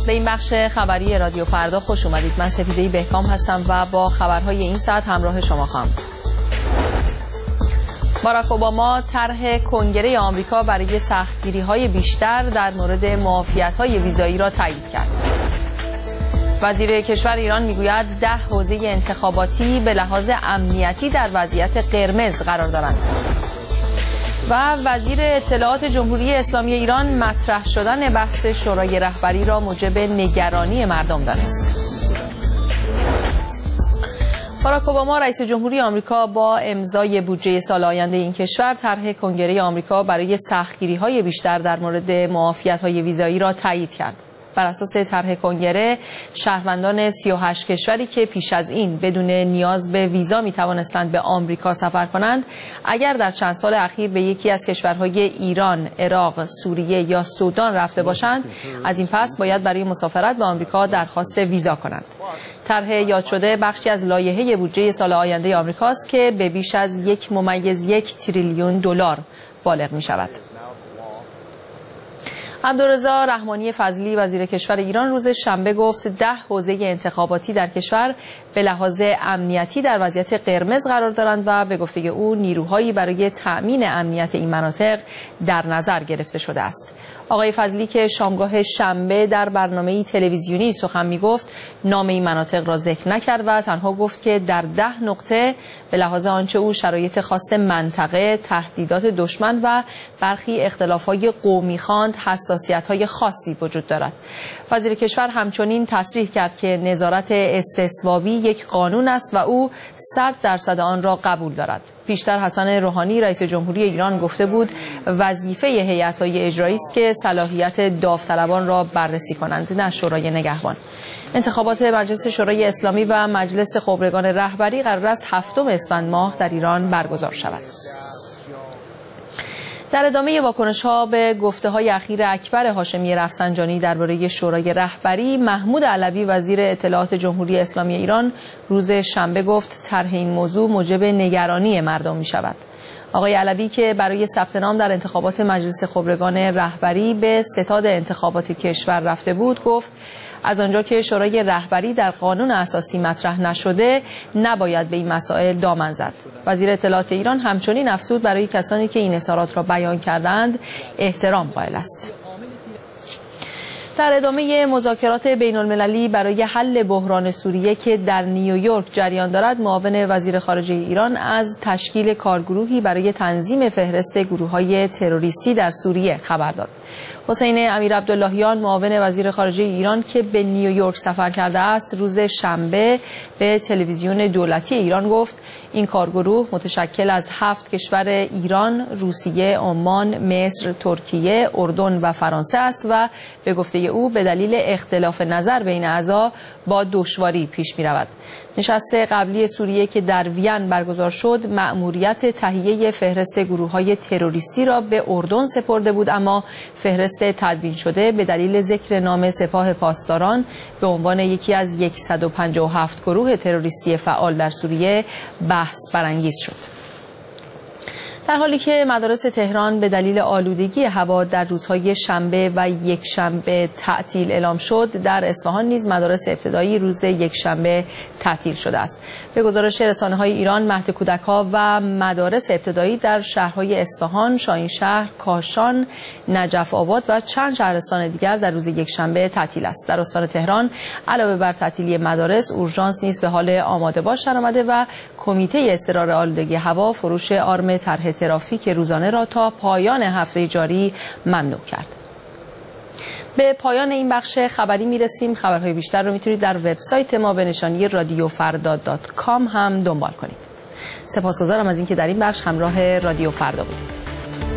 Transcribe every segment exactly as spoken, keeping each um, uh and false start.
به این بخش خبری رادیو فردا خوش اومدید. من سپیده بهکام هستم و با خبرهای این ساعت همراه شما خواهم. باراک اوباما طرح کنگره آمریکا برای سختگیری‌های بیشتر در مورد معافیت‌های ویزایی را تایید کرد. وزیر کشور ایران میگوید ده حوزه انتخاباتی به لحاظ امنیتی در وضعیت قرمز قرار دارند. و وزیر اطلاعات جمهوری اسلامی ایران مطرح شدن بحث شورای رهبری را موجب نگرانی مردم دانست. باراک اوباما رئیس جمهوری آمریکا با امضای بودجه سال آینده این کشور طرح کنگره آمریکا برای سختگیری‌های بیشتر در مورد معافیت‌های ویزایی را تایید کرد. بر اساس طرح کنگره شهروندان سی و هشت کشوری که پیش از این بدون نیاز به ویزا می توانستند به آمریکا سفر کنند، اگر در چند سال اخیر به یکی از کشورهای ایران، عراق، سوریه یا سودان رفته باشند، از این پس باید برای مسافرت به آمریکا درخواست ویزا کنند. طرح یاد شده بخشی از لایحه بودجه سال آینده آمریکاست که به بیش از یک ممیز یک تریلیون دلار بالغ می شود. عبدالرضا رحمانی فضلی وزیر کشور ایران روز شنبه گفت ده حوزه انتخاباتی در کشور به لحاظ امنیتی در وضعیت قرمز قرار دارند و به گفته او نیروهایی برای تأمین امنیت این مناطق در نظر گرفته شده است. آقای فضلی که شامگاه شنبه در برنامه‌ای تلویزیونی سخن می‌گفت، نام این مناطق را ذکر نکرد و تنها گفت که در ده نقطه به لحاظ آنچه او شرایط خاص منطقه، تهدیدات دشمن و برخی اختلاف‌های قومی خواند حساسیت‌های خاصی وجود دارد. وزیر کشور همچنین تصریح کرد که نظارت استصوابی یک قانون است و او صد درصد آن را قبول دارد. پیشتر حسن روحانی رئیس جمهوری ایران گفته بود وظیفه هیئت‌های اجرایی است که صلاحیت داوطلبان را بررسی کنند، نه شورای نگهبان. انتخابات مجلس شورای اسلامی و مجلس خبرگان رهبری قرار است هفتم اسفند ماه در ایران برگزار شود. در ادامه واکنش‌ها به گفته‌های اخیر اکبر هاشمی رفسنجانی درباره شورای رهبری، محمود علوی وزیر اطلاعات جمهوری اسلامی ایران روز شنبه گفت طرح این موضوع موجب نگرانی مردم می‌شود. آقای علوی که برای ثبت نام در انتخابات مجلس خبرگان رهبری به ستاد انتخابات کشور رفته بود، گفت از آنجا که شورای رهبری در قانون اساسی مطرح نشده، نباید به این مسائل دامن زد. وزیر اطلاعات ایران همچنین افزود برای کسانی که این اظهارات را بیان کردند احترام قائل است. در ادامه مذاکرات بین المللی برای حل بحران سوریه که در نیویورک جریان دارد، معاون وزیر خارجه ایران از تشکیل کارگروهی برای تنظیم فهرست گروه‌های تروریستی در سوریه خبر داد. حسین امیرعبداللهیان معاون وزیر خارجه ایران که به نیویورک سفر کرده است، روز شنبه به تلویزیون دولتی ایران گفت این کارگروه متشکل از هفت کشور ایران، روسیه، عمان، مصر، ترکیه، اردن و فرانسه است و به گفته او به دلیل اختلاف نظر بین اعضا با دشواری پیش می رود. نشست قبلی سوریه که در وین برگزار شد، مأموریت تهیه فهرست گروه‌های تروریستی را به اردن سپرده بود، اما فهرست تدوین شده به دلیل ذکر نام سپاه پاسداران به عنوان یکی از صد و پنجاه و هفت گروه تروریستی فعال در سوریه بحث برانگیز شد. در حالی که مدارس تهران به دلیل آلودگی هوا در روزهای شنبه و یک شنبه تعطیل اعلام شد، در اصفهان نیز مدارس ابتدایی روز یک شنبه تعطیل شده است. به گزارش رسانه‌های ایران، مهد کودک‌ها و مدارس ابتدایی در شهرهای اصفهان، شاهینشهر، کاشان، نجف آباد و چند شهرستان دیگر در روز یک شنبه تعطیل است. در استان تهران علاوه بر تعطیلی مدارس، اورژانس نیز به حال آماده باش درآمده و کمیته اضطرار آلودگی هوا فروش آرم طرح ترافیک روزانه را تا پایان هفته جاری ممنوع کرد. به پایان این بخش خبری میرسیم. خبرهای بیشتر رو میتونید در وبسایت ما به نشانی رادیو فردا دات کام هم دنبال کنید. سپاسگزارم از اینکه در این بخش همراه رادیو فردا بودید.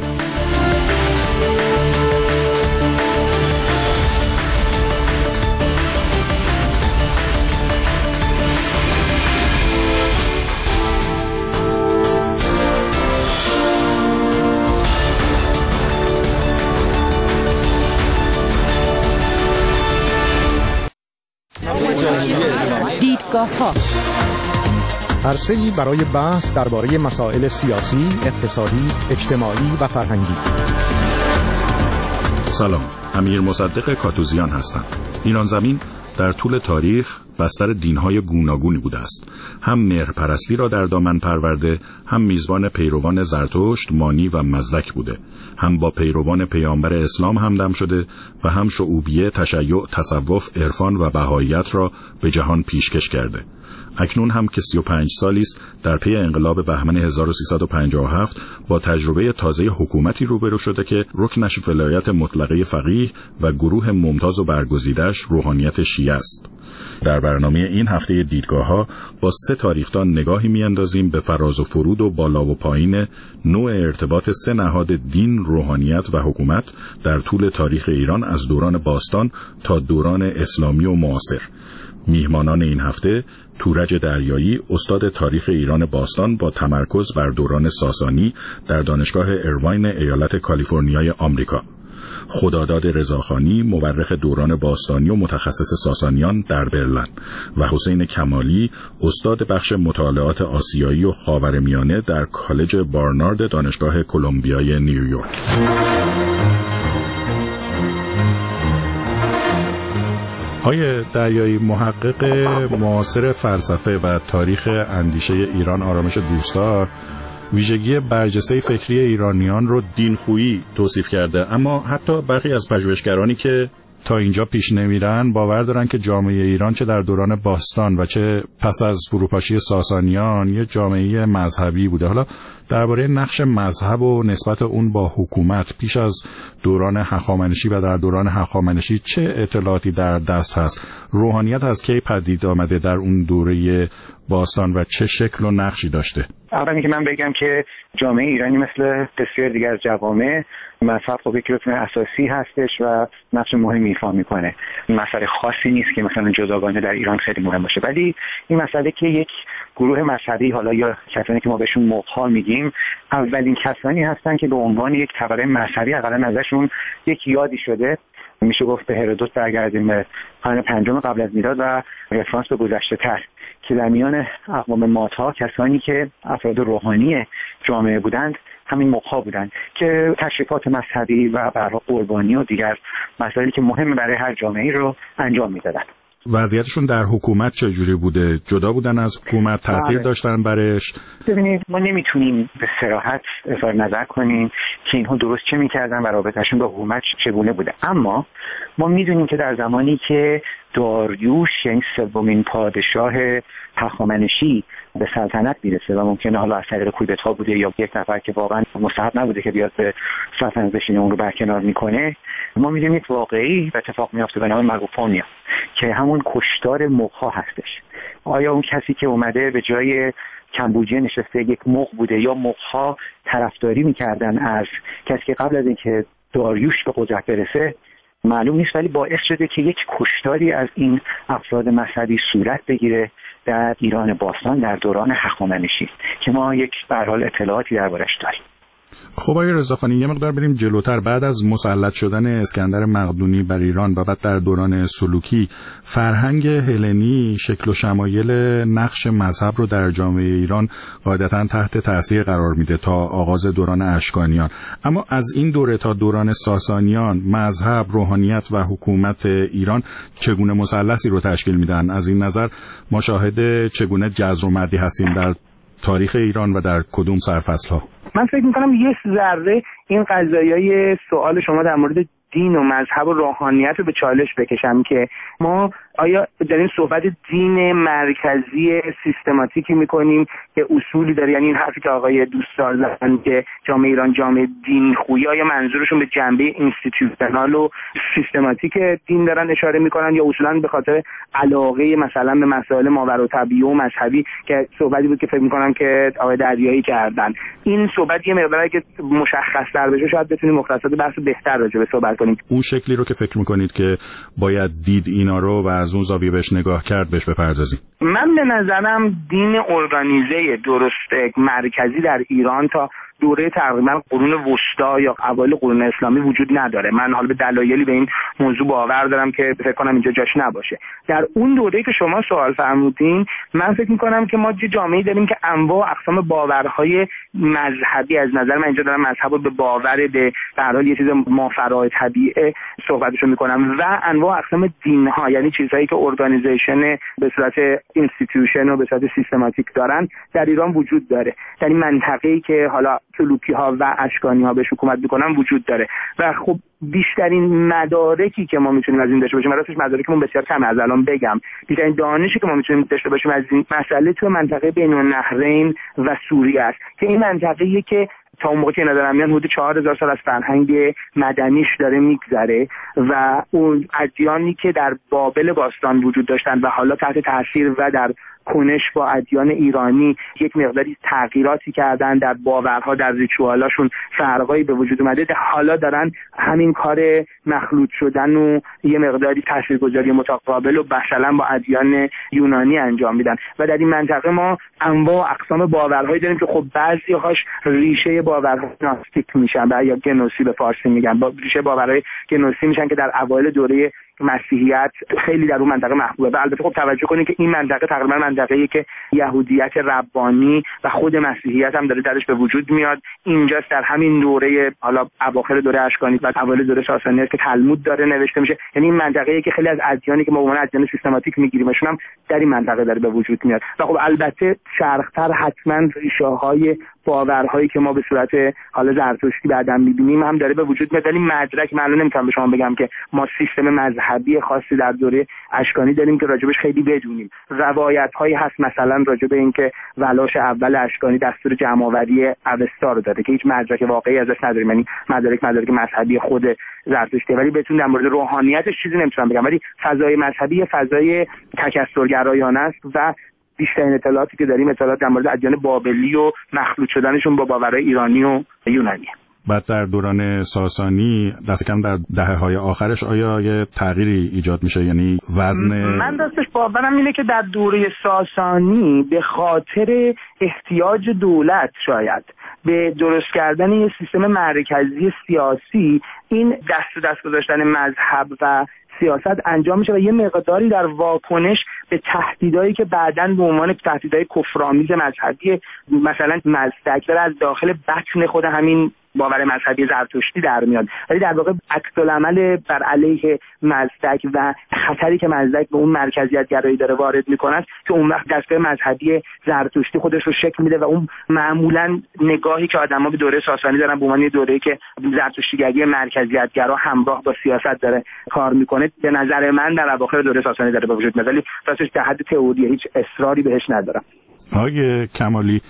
دیدگاه‌ها عرصه‌ای برای بحث درباره مسائل سیاسی، اقتصادی، اجتماعی و فرهنگی. سلام، امیر مصدق کاتوزیان هستم. ایران زمین در طول تاریخ بستر دین‌های گوناگونی بوده است. هم مهرپرستی را در دامن پرورده، هم میزبان پیروان زرتشت، مانی و مزدک بوده. هم با پیروان پیامبر اسلام همدم شده و هم شعوبیه، تشیع، تصوف، عرفان و بهاییت را به جهان پیشکش کرده. اکنون هم که سی و پنج سالی است در پی انقلاب بهمن هزار و سیصد و پنجاه و هفت با تجربه تازه حکومتی روبرو شده که رکنش ولایت مطلقه فقیه و گروه ممتاز و برگزیده‌اش روحانیت شیعه است. در برنامه این هفته دیدگاه‌ها با سه تاریخدان نگاهی می‌اندازیم به فراز و فرود و بالا و پایین نوع ارتباط سه نهاد دین، روحانیت و حکومت در طول تاریخ ایران از دوران باستان تا دوران اسلامی و معاصر. میهمانان این هفته تورج دریایی، استاد تاریخ ایران باستان با تمرکز بر دوران ساسانی در دانشگاه ایرواین ایالت کالیفرنیای آمریکا. خداداد رضاخانی، مورخ دوران باستانی و متخصص ساسانیان در برلین و حسین کمالی، استاد بخش مطالعات آسیایی و خاورمیانه در کالج بارنارد دانشگاه کلمبیای نیویورک. آقای دریایی، محقق معاصر فلسفه و تاریخ اندیشه ایران آرامش دوستدار، ویژگی برجسته فکری ایرانیان رو دینخویی توصیف کرده، اما حتی برخی از پژوهشگرانی که تا اینجا پیش نمیرن باور دارن که جامعه ایران چه در دوران باستان و چه پس از فروپاشی ساسانیان یه جامعه مذهبی بوده. حالا درباره نقش مذهب و نسبت اون با حکومت پیش از دوران هخامنشی و در دوران هخامنشی چه اطلاعاتی در دست هست؟ روحانیت از کی پدید آمده در اون دوره باستان و چه شکل و نقشی داشته؟ اولی که من بگم که جامعه ایرانی مثل بسیار دیگر از جوامع مذهب خب یک رکن اساسی هستش و نقش مهمی ایفا میکنه. مسئله خاصی نیست که مثلا جداگانه در ایران خیلی مهم باشه، ولی این مسئله که یک گروه مذهبی، حالا یا کسانی که ما بهشون مقها میگیم، اولین کسانی هستن که به عنوان یک طبقه مذهبی حداقل ازشون یک یادی شده. میشه گفت به هرودوت برگردیم به قرن پنجم قبل از میلاد و رفرانس به گذشته تر که در میان اقوام ماتها کسانی که افراد روحانی جامعه بودند همین مقها بودند که تشریفات مذهبی و برای قربانی و دیگر مسائلی که مهم برای هر جامعه‌ای رو انجام میدادند. وضعیتشون در حکومت چجوری بوده؟ جدا بودن از حکومت؟ تأثیر بله. داشتن برش؟ ببینید، ما نمیتونیم به صراحت اظهار نظر کنیم که اینها درست چه میکردن و رابطهشون با حکومت چگونه بوده، اما ما میدونیم که در زمانی که داریوش، یعنی سومین پادشاه هخامنشی، به سلطنت میرسه و ممکنه حالا از طریق کودتا بوده یا یک نفر که واقعا مستحق نبوده که بیاد به سلطنت بشینه اون رو برکنار میکنه، ما میدونیم یک واقعی اتفاق میفته به نام ماگوپونیا که همون کشتار مقها هستش. آیا اون کسی که اومده به جای کمبوجیه نشسته یک مق بوده یا مقها طرفداری میکردن از کسی که قبل از اینکه داریوش به قدرت برسه؟ معلوم نیست، ولی باعث شده که یک کشتاری از این افراد مذهبی صورت بگیره در ایران باستان در دوران هخامنشی که ما یک به هر حال اطلاعاتی دربارش داریم. خب آقای رضاخانی، یه مقدار بریم جلوتر. بعد از مسلط شدن اسکندر مقدونی بر ایران و بعد در دوران سلوکی، فرهنگ هلنی شکل و شمایل نقش مذهب رو در جامعه ایران قاعدتاً تحت تاثیر قرار میده تا آغاز دوران اشکانیان. اما از این دوره تا دوران ساسانیان مذهب، روحانیت و حکومت ایران چگونه مثلثی رو تشکیل میدن؟ از این نظر ما شاهد چگونه جذر و مدی هستیم در تاریخ ایران و در کدوم سرفصل‌ها؟ من فکر میکنم یه ذره این قضایای سوال شما در مورد دین و مذهب و روحانیت رو به چالش بکشم که ما آیا داریم صحبت دین مرکزی سیستماتیکی میکنیم که اصولی داره، یعنی این حرفی که آقای دوستدار زدن که جامعه ایران جامعه دین خویی، آیا منظورشون به جنبه اینستیتوشنال و سیستماتیک دین دارن اشاره میکنن یا اصولا به خاطر علاقه مثلا به مسائل ماوراءالطبیعه و مذهبی که صحبتی بود که فکر میکنم که آقای دریایی کردن؟ این صحبت یه مقدار که مشخص‌تر بشه شاید بتونیم مختصات بحث بهتر راجع به صحبت کنیم. اون شکلی رو که فکر میکنید که باید دید اینا رو و از اون زاویه بهش نگاه کرد بهش بپردازیم. من به نظرم دین ارگانیزه درست مرکزی در ایران تا دوره تقریبا قرون وسطا یا اوایل قرون اسلامی وجود نداره. من حالا به دلایلی به این موضوع باور دارم که فکر کنم اینجا جاش نباشه. در اون دوره‌ای که شما سوال فرمودین، من فکر می‌کنم که ما جامعه‌ای داریم که انواع و اقسام باورهای مذهبی، از نظر من اینجا دارم مذهب رو به باور به در حال یه چیز مافرای طبیعه صحبتشو می‌کنم، و انواع و اقسام دین‌ها، یعنی چیزهایی که ارگانیزیشن به صورت اینستیتوشن و به صورت سیستماتیک دارن، در ایران وجود داره. در این منطقه‌ای که حالا سلوکی‌ها و اشکانی‌ها به حکومت می‌کنن وجود داره. و خب بیشترین مدارکی که ما میتونیم از این داشته باشیم، راستش مدارکمون بسیار کمه، از الان بگم بیشترین دانشی که ما میتونیم داشته باشیم از این مسئله تو منطقه بین النهرین و سوریه است، که این منطقه‌ایه که تا اون موقع که ندارم میان حدود چهار هزار سال از فرهنگ مدنیش داره میگذره، و اون ادیانی که در بابل باستان وجود داشتن و حالا تحت تاثیر و در کنش با ادیان ایرانی یک مقداری تغییراتی کردن در باورها، در ریچوالاشون فرقایی به وجود اومده، حالا دارن همین کار مخلوط شدن و یه مقداری تاثیرگذاری متقابل و مثلا با ادیان یونانی انجام میدن. و در این منطقه ما انواع و اقسام باورهایی داریم که خب بعضی‌هاش ریشه باورها ناستیک میشن و یا گنوسی به فارسی میگن، با ریشه باورهای گنوسی میشن که در اوایل دوره مسیحیت خیلی در اون منطقه محبوبه. و البته خب توجه کنید که این منطقه تقریبا منطقه‌ایه که یهودیت ربانی و خود مسیحیت هم داره درش به وجود میاد. اینجاست در همین دوره حالا اواخر دوره اشکانی و اوایل دوره ساسانی که تلمود داره نوشته میشه. یعنی این منطقه‌ایه که خیلی از ادیانی که ما به عنوان ادیان سیستماتیک میگیریمشون هم در این منطقه داره به وجود میاد. و خب البته شرق‌تر حتما ریشه‌های باورهایی که ما به صورت حالا زرتشتی بعداً می‌بینیم هم داره به وجود میاد. ولی مدرک من نمیتونم به شما بگم که ما سیستم مذهبی خاصی در دوره اشکانی داریم که راجبش خیلی بدونیم. روایت‌هایی هست مثلا راجب اینکه ولاش اول اشکانی دستور جمع‌آوری اوستا رو داده که هیچ مدرک واقعی ازش نداریم، یعنی مدارک مدارک مذهبی خود زرتشتی، ولی بهتون در مورد روحانیتش چیزی نمیتونم بگم. ولی فضای مذهبی فضای تکثرگرایانه است و بیشترین اطلاعاتی که داریم اطلاعات در مورد ادیان بابلی و مخلوط شدنشون با باورهای ایرانی و یونانی. بعد در دوران ساسانی دست کم در دهه‌های آخرش آیا یه تغییری ایجاد میشه؟ یعنی وزن من راستش باورم اینه که در دوره ساسانی به خاطر احتیاج دولت شاید به درست کردن یه سیستم مرکزی سیاسی، این دست و دست گذاشتن مذهب و سیاست انجام میشه و یه مقداری در واکنش به تهدیدایی که بعداً به عنوان تهدیدهای کفرآمیز مذهبی مثلا مزدک داره از داخل بطن خود همین باور مذهبی زرتشتی در میاد، ولی در واقع عکس‌العمل بر علیه مزدک و خطری که مزدک به اون مرکزیت گرایی داره وارد میکنه که اون وقت دستگاه مذهبی زرتشتی خودش رو شکل میده و اون معمولاً نگاهی که آدم‌ها به دوره ساسانی دارن به عنوان دوره‌ای که زرتشتیگری مرکزیت گرا همراه با سیاست داره کار میکنه، به نظر من در اواخر دوره ساسانی داره به وجود میاد، ولی راستش در حد تئوری هیچ اصراری بهش ندارم. آقای کمالی،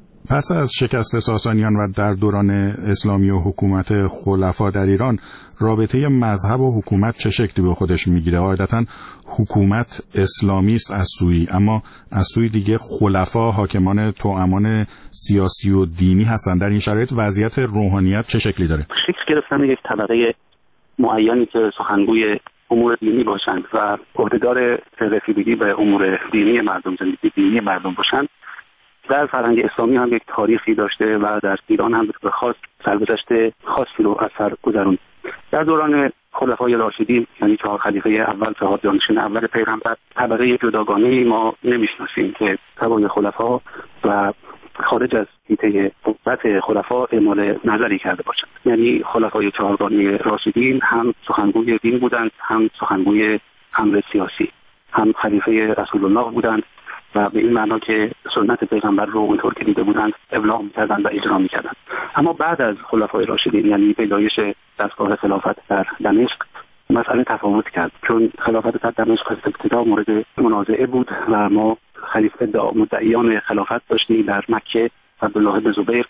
پس از شکست ساسانیان و در دوران اسلامی و حکومت خلفا در ایران، رابطه مذهب و حکومت چه شکلی به خودش میگیره؟ قاعدتاً حکومت اسلامی است از سوی، اما از سوی دیگه خلفا حاکمان توامان سیاسی و دینی هستند. در این شرایط وضعیت روحانیت چه شکلی داره؟ شکل گرفتن یک طبقه معینی که سخنگوی امور دینی باشند و عهدهدار رسیدگی به امور دینی مردم، زندگی دینی مردم باشند، در فرهنگ اسلامی هم یک تاریخی داشته و در ایران هم به خاص سرگذشت خاصی رو از سر گذروند. در دوران خلفای راشدین، یعنی چهار خلیفه اول، چهار جانشین اول پیغمبر، طبقه جداگانه‌ای ما نمیشناسیم که تبع خلفا و خارج از حیطه قوت خلفا اعمال نظری کرده باشند. یعنی خلفای چهارگانه راشدین هم سخنگوی دین بودند، هم سخنگوی امر سیاسی، هم خلیفه رسول الله بودند و به این معنا که سنت پیغمبر رو اونطور که دیده بودند ابلاغ می‌کردند و اجرا می‌کردند. اما بعد از خلفای راشدین، یعنی پیدایش دستگاه خلافت در دمشق، مسئله تفاوت کرد، چون خلافت در دمشق از ابتدا مورد منازعه بود و ما خلیفه مدعیان خلافت داشتیم در مکه، عبدالله بن زبیر،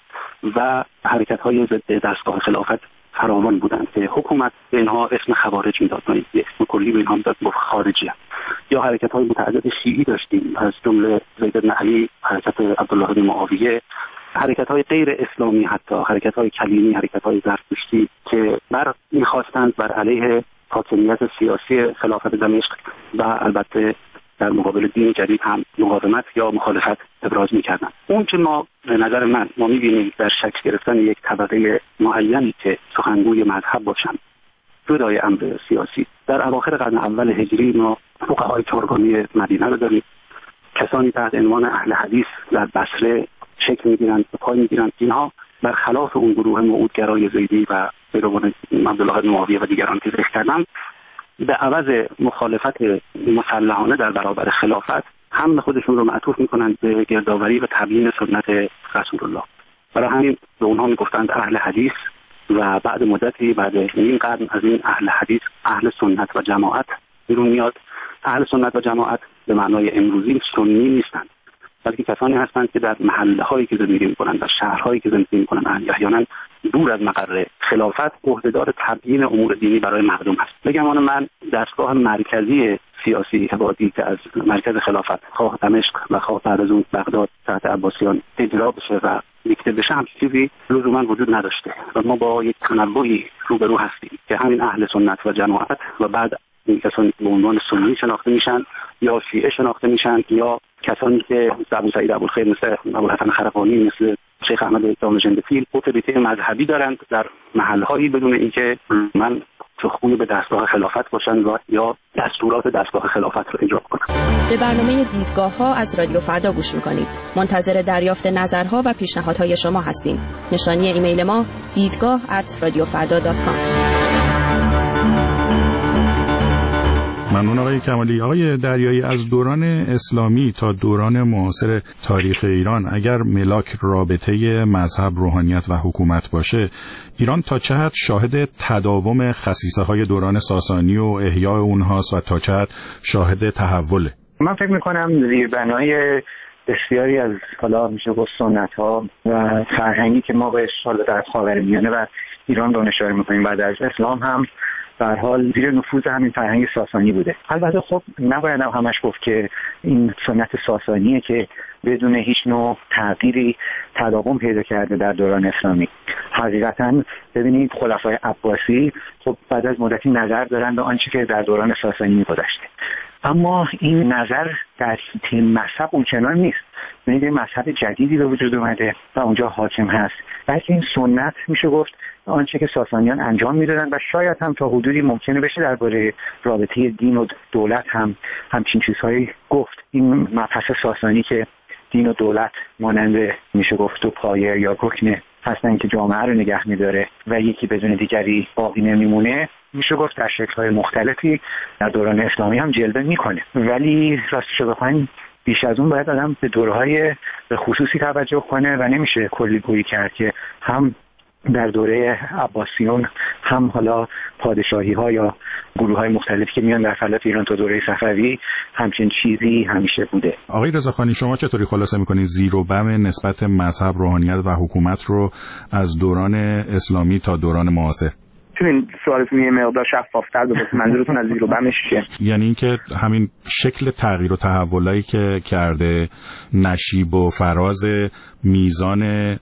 و حرکت‌های ضد دستگاه خلافت فراوان بودند که حکومت به اینها اسم خوارج میداد، اسم کلی به اینها میداد خارجی. یا حرکت‌های متعدد شیعی داشتیم از جمله زید بن علی، حرکت عبدالله بن معاویه، حرکت‌های غیر اسلامی، حتی حرکت‌های کلیمی، حرکت‌های زرتشتی که بر می‌خواستند بر علیه حاکمیت سیاسی خلافت دمشق و البته در مقابل دین جدید هم مقاومت یا مخالفت ابراز میکردن. اون که ما به نظر من ما میبینیم در شکل گرفتن یک طبقه معینی که سخنگوی مذهب باشن جدای امر سیاسی، در اواخر قرن اول هجری ما فقهای چهارگانه مدینه رو داریم، کسانی تحت عنوان اهل حدیث در بصره شکل میگیرند، به پای میگیرند. اینها برخلاف اون گروه موعودگرای زیدی و پیروان عبدالله بن معاویه و دیگران که ذکر کردم، به عوض مخالفت مسلحانه در برابر خلافت هم خودشون رو معطوف میکنند به گردآوری و تبیین سنت رسول الله. برای همین به اونها میگفتند اهل حدیث و بعد مدتی، بعد نیم قرن از این اهل حدیث اهل سنت و جماعت بیرون میاد. اهل سنت و جماعت به معنای امروزی سنی نیستند، بلکه کسانی هستند که در محله‌هایی که زندگی می‌کنند، در شهرهایی که زندگی می‌کنند، احیانا دور از مقر خلافت، عهدهدار تبیین امور دینی برای مردم هست. بگمان من دستگاه مرکزی سیاسی عبادی که از مرکز خلافت خواه دمشق و خواه بعد از اون بغداد تحت عباسیان اجرا بشه و دیکته بشه هم چیزی لزوما وجود نداشته و ما با یک تنوعی روبرو هستیم که همین اهل سنت و جماعت و بعد این کسانی به عنوان سنی شناخته میشن یا شیعه شناخته میشن یا کسانی که ابو سعید ابوالخیر مثل ابوالحسن خرقانی، مثل شیخ احمد دامنجندفیل اتوریته مذهبی دارند در محلهایی بدون اینکه من چخوی به دستگاه خلافت باشند و یا دستورات دستگاه خلافت رو اجرا کنند. به برنامه دیدگاه‌ها از رادیو فردا گوش می‌کنید. منتظر دریافت نظرها و پیشنهادهای شما هستیم. نشانی ایمیل ما دیدگاه ات رادیو فردا دات کام. ممنون آقای کمالی. آقای دریایی، از دوران اسلامی تا دوران معاصر تاریخ ایران اگر ملاک رابطه مذهب، روحانیت و حکومت باشه، ایران تا چه حد شاهد تداوم خصیصه های دوران ساسانی و احیاء اونهاست و تا چه حد شاهد تحوله؟ من فکر میکنم زیربنای بسیاری از حالا میشه گفت سنت ها و فرهنگی که ما بهش حالا در خاورمیانه و ایران رو اشاره میکنیم بعد از اسلام هم به هر حال زیر نفوذ همین فرهنگ ساسانی بوده. البته خب نباید هم همش گفت که این سنت ساسانیه که بدون هیچ نوع تغییری تداوم پیدا کرده در دوران اسلامی. حقیقتا ببینید خلفای عباسی خب بعد از مدتی نظر دارن به آنچه که در دوران ساسانی می‌گذشته، اما این نظر در حیطه مذهب اونچنان نیست. ببینید مذهب جدیدی به وجود اومده و اونجا حاکم هست، بلکه این سنت میشه گفت آنچه که ساسانیان انجام میدادن و شاید هم تا حدودی ممکنه بشه درباره رابطه دین و دولت هم همچین چیزهایی گفت. این مبحث ساسانی که دین و دولت مانند میشه گفت دو پایه یا رکن هستن که جامعه رو نگه میداره و یکی بدون دیگری باقی نمیمونه، میشه گفت در شکل‌های مختلفی در دوران اسلامی هم جلوه میکنه. ولی راستش رو بخواین بیش از اون باید آدم به دوره‌های به خصوصی توجه کنه و نمیشه کلی گویی کرد که هم در دوره عباسیون هم حالا پادشاهی ها یا گروه های مختلفی که میان در فلات ایران تا دوره صفوی همچین چیزی همیشه بوده. آقای رضاخانی، شما چطوری خلاصه میکنید زیر و بم نسبت مذهب، روحانیت و حکومت رو از دوران اسلامی تا دوران معاصر؟ این سوالتون یه مقدار شفافتر بپرسید، منظورتون از زیر و بمش چیه؟ یعنی اینکه همین شکل تغییر و تحولایی که کرده، نشیب و فراز میزان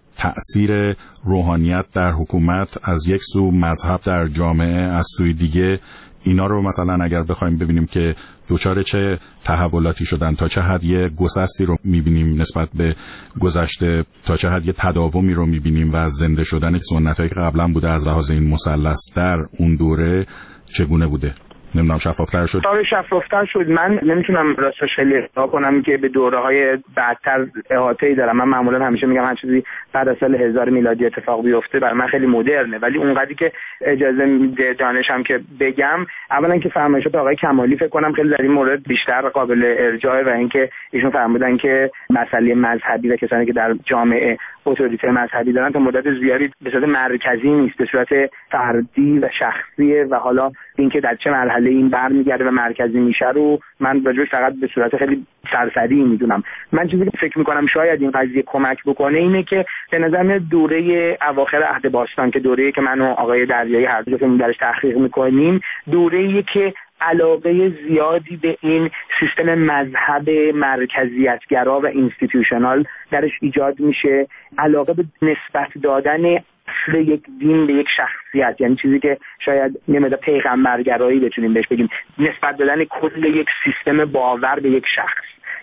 تأثیر روحانیت در حکومت از یک سو، مذهب در جامعه از سوی دیگه، اینا رو مثلا اگر بخوایم ببینیم که دوچار چه تحولاتی شدن، تا چه حد یه گسستی رو میبینیم نسبت به گذشته، تا چه حد یه تداومی رو میبینیم و از زنده شدن سنتایی که قبلا بوده از لحاظ این مثلث در اون دوره چگونه بوده؟ نمیدونم شفافتر شد. آره شفافتر شد. من نمیتونم راستش خیلی ادعا کنم که به دوره‌های بعدتر احاطه‌ای دارم. من معمولا همیشه میگم هر چیزی بعد از سال هزار میلادی اتفاق بیفته برای من خیلی مدرنه، ولی اونقدری که اجازه میده دانشم که بگم، اولا که فرمایشات آقای کمالی فکر کنم خیلی در این مورد بیشتر قابل ارجاع و اینکه ایشون فرمودن که مسئله مذهبی و کسانی که در جامعه اتوریته مذهبی دارن تا مدت زیادی به صورت مرکزی نیست، به صورت فردی و شخصیه و حالا اینکه در چه مرحله این برمیگرده و مرکزی میشه رو من راجعش فقط به صورت خیلی سرسری میدونم. من چیزی که فکر میکنم شاید این قضیه کمک بکنه اینه که به نظر میاد دوره اواخر عهد باستان که دوره‌ای که من و آقای دریایی هر دو که درش تحقیق میکنیم، دوره‌ای که علاقه زیادی به این سیستم مذهب مرکزیتگرا و اینستیتوشنال درش ایجاد میشه، علاقه به نسبت دادن اصل یک دین به یک شخصیت، یعنی چیزی که شاید یه مقدار پیغمبرگرایی بتونیم بهش بگیم، نسبت دادن کل یک سیستم باور به یک شخص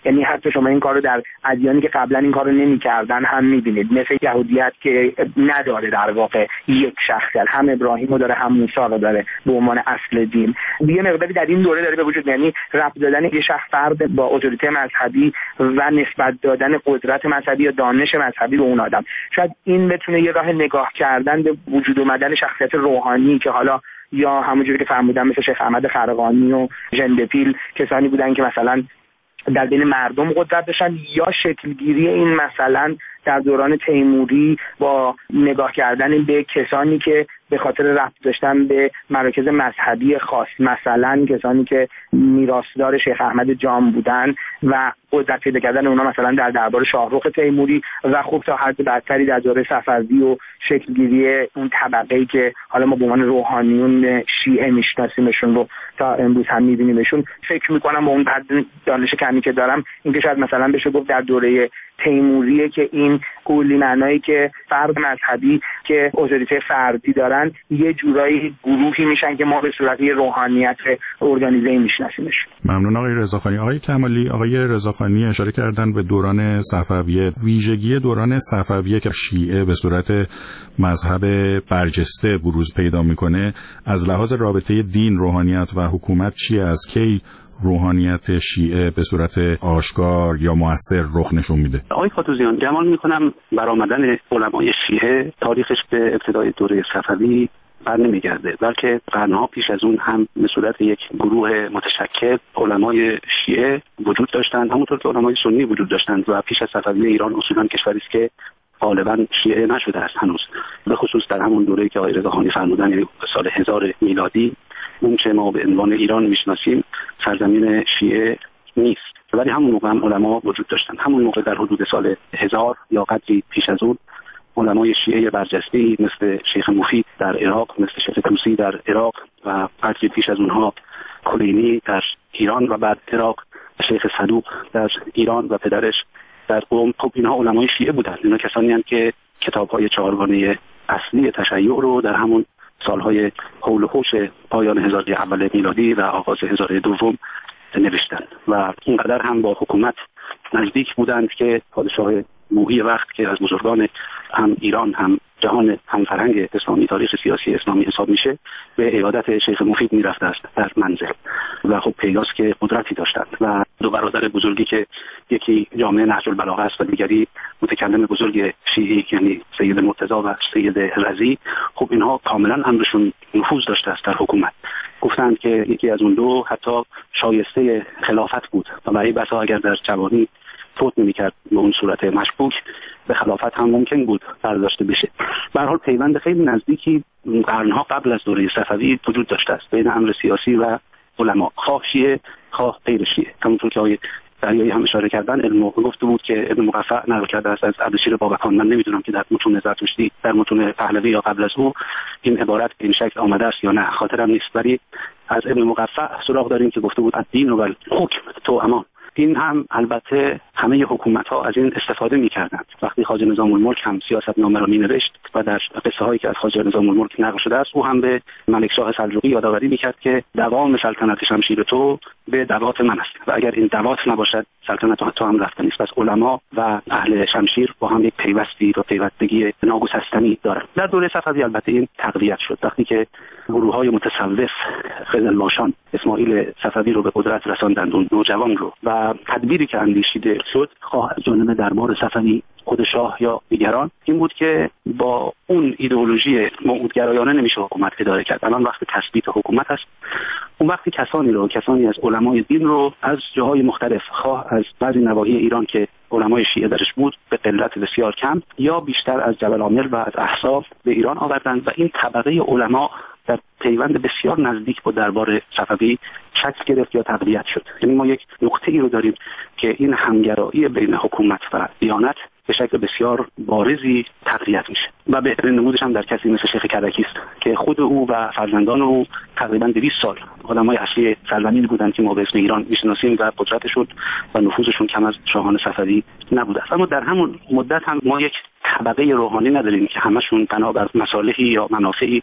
یعنی حتی شما این کارو در ادیانی که قبلا این کارو نمی‌کردن هم می‌بینید، مثل یهودیت که نداره در واقع یک شخصیت، هم ابراهیم رو داره هم موسی رو داره به عنوان اصل دین. یه مقداری در این دوره داره به وجود، یعنی ربط دادن یه شخص فرد با اتوریته مذهبی و نسبت دادن قدرت مذهبی یا دانش مذهبی به اون آدم. شاید این بتونه یه راه نگاه کردن به وجود اومدن شخصیت روحانی که حالا یا همونجوری که فرمودن مثل شیخ احمد خرقانی و ژندپیل کسانی بودن که مثلا در بین مردم قدرت داشتن، یا شکلگیری این مثلا در دوران تیموری با نگاه کردن به کسانی که به خاطر ربط داشتن به مراکز مذهبی خاص، مثلا کسانی که میراثدار شیخ احمد جام بودن و قدرت پیدا کردن اونا مثلا در دربار شاهرخ تیموری و خوب تا حد بدتری در دوره صفوی و شکلگیری اون طبقه‌ای که حالا ما به عنوان روحانیون شیعه میشناسیمشون رو تا امروز هم می‌بینیمشون. فکر می‌کنم با اون دانش کمی که دارم اینکه شاید مثلا بشه گفت در دوره تیموریه که این کلی معنایی که فرد مذهبی که اتوریته فردی دارن یه جورایی گروهی میشن که ما به صورت روحانیت ارگانیزه میشناسیمش. ممنون آقای رضاخانی. آقای کمالی، آقای رضاخانی اشاره کردن به دوران صفویه. ویژگی دوران صفویه که شیعه به صورت مذهب برجسته بروز پیدا میکنه از لحاظ رابطه دین، روحانیت و حکومت چیه؟ از کی روحانیت شیعه به صورت آشکار یا مؤثر رخ نشون میده؟ آقای کاتوزیان، گمان میکنم برآمدن علمای شیعه تاریخش به ابتدای دوره صفوی بر نمیگرده، بلکه قرنها پیش از اون هم به صورت یک گروه متشکل علمای شیعه وجود داشتند، همونطور که علمای سنی وجود داشتند و پیش از صفوی ایران اصولا کشوری است که غالبا شیعه نشده است هنوز، به خصوص در همون دوره‌ای که آقای رضاخانی فرمودن، یعنی سال هزار میلادی، اون چه ما به عنوان ایران میشناسیم سرزمین شیعه نیست، ولی همون موقع هم علما وجود داشتند. همون موقع در حدود سال هزار یا قدری پیش از اون علمای شیعه برجسته مثل شیخ مفید در عراق، مثل شیخ طوسی در عراق و قدری پیش از اونها کلینی در ایران و بعد عراق، شیخ صدوق در ایران و پدرش در قم. خب اینها علمای شیعه بودند. اینا کسانی هستند که کتاب‌های چهارگانه اصلی تشیع رو در همون سالهای حول و حوش پایان هزاره اول میلادی و آغاز هزاره دوم نوشتند و اینقدر هم با حکومت نزدیک بودند که پادشاه موحی وقت که از بزرگان هم ایران هم جهان هم فرهنگ اسلامی، تاریخ سیاسی اسلامی حساب میشه، به عیادت شیخ مفید میرفته است در منزل و خب پیداست که قدرتی داشتند و دو برادر بزرگی که یکی جامع نهج البلاغه است و دیگری متکلم بزرگ شیعی یعنی سید مرتضی و سید رضی، خب اینها کاملا امرشون نفوذ داشته است در حکومت. گفتند که یکی از اون دو حتی شایسته خلافت بود و برای بسا اگر در جوانی فوت نمی‌کرد به اون صورت مشکوک به خلافت هم ممکن بود برداشته بشه. به هر حال پیوند خیلی نزدیکی قرنها قبل از دوره صفوی وجود داشته است بین امر سیاسی و علما، خواه شیعه خواه غیر شیعه. همونطور که آقای دریایی هم اشاره کردن، علم گفته بود که ابن مقفع نقل کرده است از اردشیر بابکان. من نمیدونم که در متون زرتشتی، در متون پهلوی یا قبل از او این عبارت به این شکل آمده است یا نه، خاطرم نیست، ولی از ابن مقفع سراغ داریم که گفته بود الدین و الحکم تو امان. این هم البته همه حکومت‌ها از این استفاده می‌کردند. وقتی خواجه نظام الملک هم سیاستنامه را می‌نوشت و در قصه هایی که از خواجه نظام الملک نقل شده است، او هم به ملک شاه سلجوقی یادآوری می‌کرد که دوام سلطنت شمشیر تو به دوات من است و اگر این دوات نباشد سلطنت تو هم رفته نیست. پس علما و اهل شمشیر با هم یک پیوستی و پیوستگی ناگسستنی دارند. در دوره صفوی البته این تقویت شد وقتی که گروه‌های متصوف خزرباشان اسماعیل صفوی رو به قدرت رساندند، اون نوجوان رو، و تدبیری که اندیشیده شد خواه از جانب دربار صفوی، خود شاه یا دیگران، این بود که با اون ایدئولوژی موعودگرایانه نمیشه حکومت اداره کرد. الان وقت تثبیت حکومت است. اون وقتی کسانی رو کسانی از علمای دین رو از جاهای مختلف، خواه از بعضی نواحی ایران که علمای شیعه درش بود به قلت بسیار کم یا بیشتر از جبل عامر و از احساف به ایران آوردند و این طبقه علما در پیوند بسیار نزدیک با دربار صفوی شکل گرفت یا تقویت شد. یعنی ما یک نقطه ای رو داریم که این همگرایی بین حکومت و دیانت به شکل بسیار بارزی تقویت میشه و بهترین نمودش هم در کسی مثل شیخ کدکی است که خود او و فرزندان او تقریبا دویست سال علمای اصلی سرزمین بودند که ما به اسم ایران میشناسیم و قدرتشون و نفوذشون کم از شاهان صفوی نبوده است. اما در همون مدت هم ما یک طبقه روحانی نداریم که همشون بنابر مصالحی یا منافعی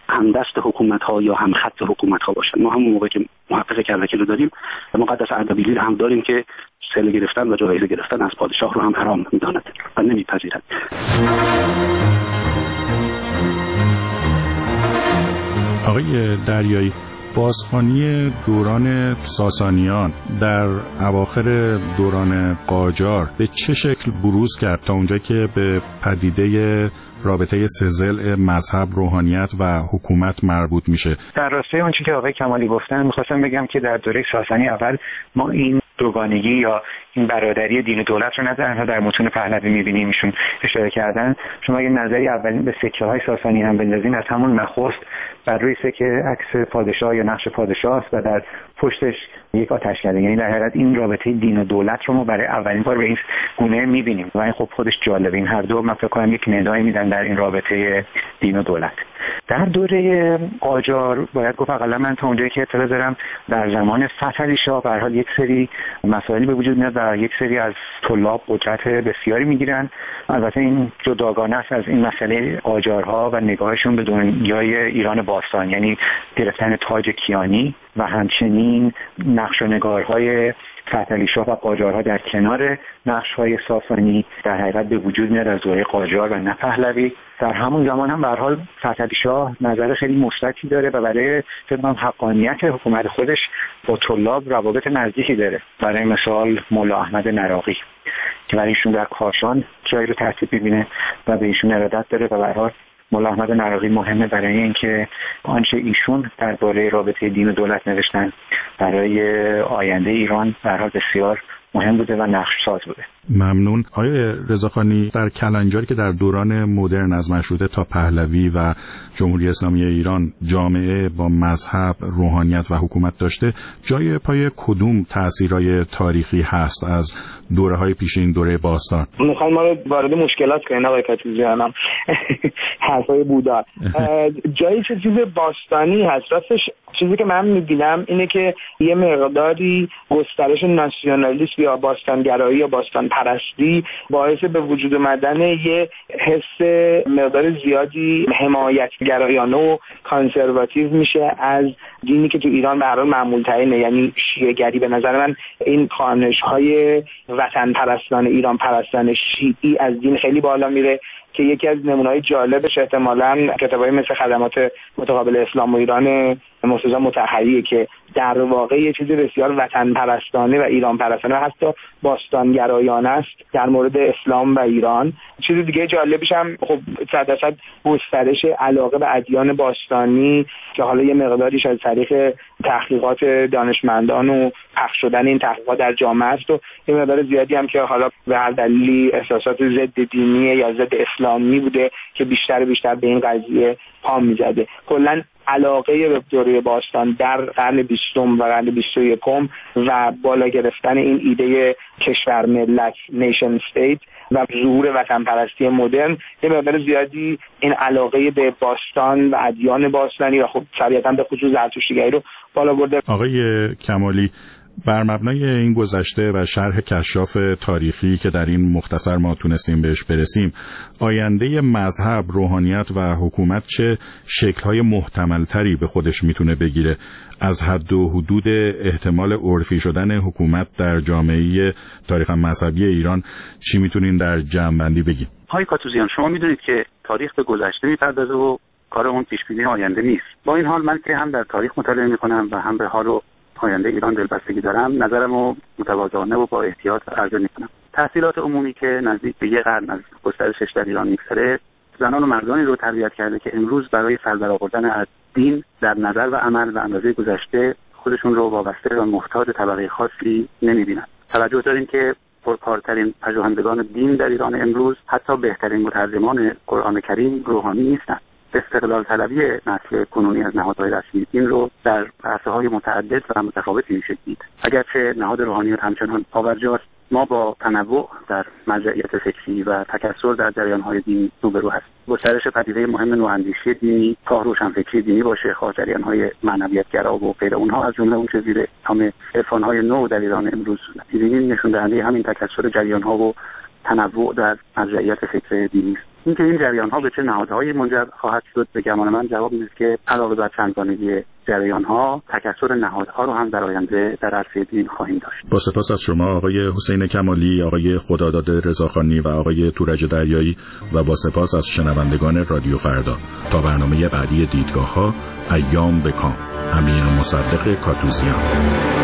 همدست حکومت‌ها یا هم خط حکومت‌ها باشن. ما همون موقع که محقق کلکل رو داریم، مقدس اردبیلی رو هم داریم که سله گرفتن و جایزه گرفتن از پادشاه رو هم حرام می‌داند و نمی‌پذیرد. آقای دریایی، بازخوانی دوران ساسانیان در اواخر دوران قاجار به چه شکل بروز کرد تا اونجا که به پدیده رابطه سه‌ضلع مذهب، روحانیت و حکومت مربوط میشه؟ در راستای اون چیزی که آقای کمالی گفتن میخواستم بگم که در دوره ساسانی اول ما این دوگانگی یا این برادری دین و دولت رو نه تنها در متون پهلوی می‌بینیم، ایشون اشاره کردن. شما اگه نظری اولین به سکه‌های ساسانی هم بندازین، از همون نخست بر روی سکه عکس پادشاه یا نقش پادشاه است و در پشتش یک آتشکده. یعنی در حقیقت این رابطه دین و دولت رو ما برای اولین بار به این گونه می‌بینیم و این خب خودش جالبه. این هر دو من فکر کنم یک ندایی میدن در این رابطه دین و دولت. در دوره قاجار باید گفت اقلا من تا اونجایی که اطلاع دارم در زمان فتحعلی شاه به هر حال یک سری مسائلی به وجود میاد و یک سری از طلاب قدرت بسیاری میگیرن. البته این جداگانه است از این مسئله قاجارها و نگاهشون به دنیای ایران باستان، یعنی گرفتن تاج کیانی و همچنین نقش و نگارهای فتحعلی شاه و قاجارها در کنار نقش‌های ساسانی در حقیقت به وجود میاد از دوره قاجار و نه پهلوی. در همون زمان هم به هر حال فتحعلی شاه نظر خیلی مثبتی داره و برای فکر حقانیت حکومت خودش با طلاب روابط نزدیکی داره. برای مثال مولا احمد نراقی که برای ایشون در کاشان جایی رو ترتیب می‌بینه و به ایشون ارادت داره و به هر حال مولا احمد نراقی مهمه برای اینکه آنچه ایشون درباره رابطه دین و دولت نوشتن برای آینده ایران به هر حال بسیار مهم بوده و نقش ساز بوده. ممنون. آقای رضاخانی، در کلنجاری که در دوران مدرن از مشروطه تا پهلوی و جمهوری اسلامی ایران جامعه با مذهب، روحانیت و حکومت داشته، جای پای کدوم تأثیرهای تاریخی هست از دوره‌های پیشین، دوره باستان؟ میخوان ما رو وارد مشکلات کنن آقای کاتوزیان. حرفای بودا جایی چه چیز باستانی هست. راستش چیزی که من میبینم اینه که یه مقداری گسترش ناسیونالیسم یا باستانگرایی یا باستان پرستی باعث به وجود اومدن یه حس مقدار زیادی حمایتگرایانه و کانسرواتیو میشه از دینی که تو ایران به هر حال معمول ترینه، یعنی شیعه گری. به نظر من این خوانش‌های وطن پرستان، ایران پرستان شیعی از دین خیلی بالا میره که یکی از نمونه‌های جالبش احتمالاً کتابای مثل خدمات متقابل اسلام و ایران مرتضی مطهریه که در واقع یه چیزی بسیار وطن پرستانه و ایران پرستانه و حتی باستانگرایانه است در مورد اسلام و ایران. چیز دیگه جالبش هم خب صد درصد گسترش علاقه به ادیان باستانی که حالا یه مقداریش از طریق تحقیقات دانشمندان و پخش شدن این تحقیقات در جامعه است و یه مقدار زیادی هم که حالا به هر دلیلی احساسات ضد دینی یا ضد اسلامی بوده که بیشتر و بیشتر به این قضیه پا می‌زده. کلاً علاقه به دوره باستان در قرن بیستم و قرن بیست و یکم و بالا گرفتن این ایده کشور ملت نیشن استیت و ظهور وطن پرستی مدرن یه مقدار زیادی این علاقه به باستان و ادیان باستانی و خب طبیعتاً به خصوص زرتشتیگری رو بالا برده. آقای کمالی، بر مبنای این گذشته و شرح کشاف تاریخی که در این مختصر ما تونستیم بهش برسیم، آینده مذهب، روحانیت و حکومت چه شکل‌های محتمل‌تری به خودش میتونه بگیره؟ از حد و حدود احتمال عرفی شدن حکومت در جامعه تاریخ مذهبی ایران چی میتونین در جمع‌بندی بگیم؟ های کاتوزیان، شما میدونید که تاریخ به گذشته میپردازه و کار اون پیش‌بینی آینده نیست. با این حال من که هم در تاریخ مطالعه میکنم و هم به حال و آینده ایران دلبستگی دارم، نظرمو متواضعانه و با احتیاط ارجاع میکنم. تحصیلات عمومی که نزدیک به یک قرن از گسترشش در ایران میگذره، زنان و مردانی رو تربیت کرده که امروز برای سر برآوردن از دین در نظر و عمل و اندازه گذشته خودشون رو وابسته و محتاج طبقه خاصی نمیبینن. توجه داریم که پرکارترین پژوهندگان دین در ایران امروز حتی بهترین مترجمان قرآن کریم روحانی نیستند. استقلال طلبی نسل کنونی از نهادهای رسمی دین رو در عرصه‌های متعدد و متفاوتی میشه دید. اگرچه نهاد روحانیت همچنان پاورجاست، ما با تنوع در مرجعیت فکری و تکثر در جریان‌های دینی روبرو هستیم. گسترش پدیده مهم نواندیشی دینی، تا روشنفکری دینی باشه، خواه جریان‌های معنویت‌گرا و غیر اونها، از جمله اون چه زیر نام عرفان‌های نو در ایران امروز دیدیم، نشون دهنده همین تکثر جریان‌ها و تنوع در مرجعیت فکر دینی است. اینکه این جریان ها به چه نهادهایی منجر خواهد شد، به گمان من جواب این است که علاوه بر چندگانگی جریان ها، تکثر نهادها رو هم در آینده در عرصه دین خواهیم داشت. با سپاس از شما آقای حسین کمالی، آقای خداداد رضاخانی و آقای تورج دریایی و با سپاس از شنوندگان رادیو فردا. تا برنامه بعدی دیدگاه ها، ایام بکام. امیر مصدق کاتوزیان.